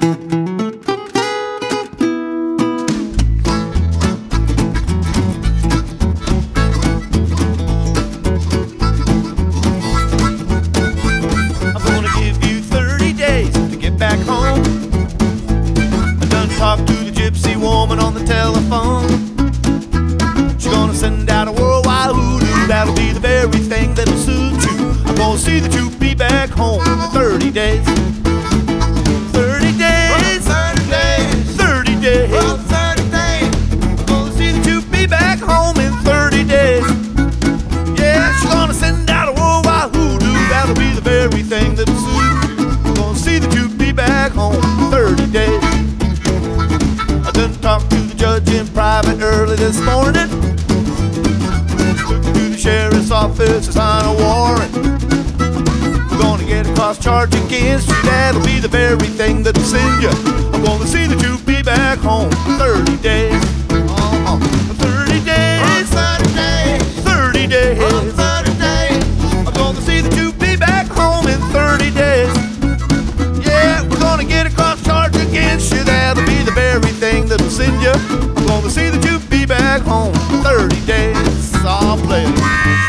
I'm gonna give you 30 days to get back home. I done talked to the gypsy woman on the telephone. She's gonna send out a worldwide hoodoo. That'll be the very thing that'll suit you. I'm gonna see that you be back home in 30 days. 30 days, 30 days, 30 days, 30 days. I'm gonna see that you be back home in 30 days. Yeah, she's gonna send out a worldwide hoodoo. That'll be the very thing that'll suit you. I'm gonna see that you be back home in 30 days. I done talked to the judge in private early this morning. Took to the sheriff's office to sign a warrant. We're gonna get a cross charge against you. That'll be the very thing that'll send you. I'm gonna see that you be back home in 30 days. 30 days, 30 days, 30 days, 30 days. I'm gonna see that you be back home in 30 days. Yeah, we're gonna get a cross charge against you. That'll be the very thing that'll send you. I'm gonna see that you be back home in 30 days. I'll play it.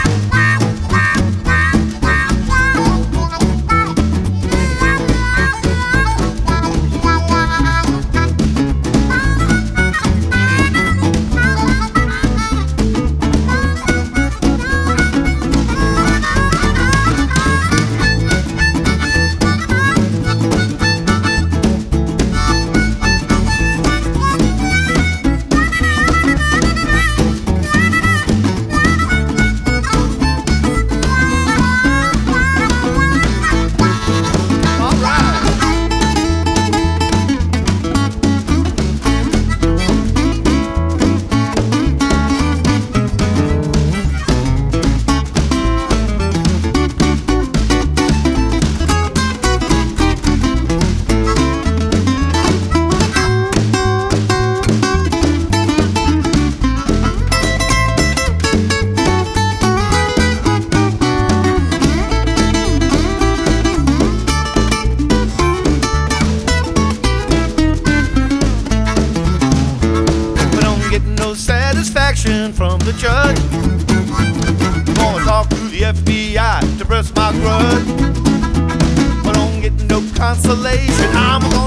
Satisfaction from the judge. I'm gonna talk to the FBI to press my grudge. But I don't get no consolation. I'm gonna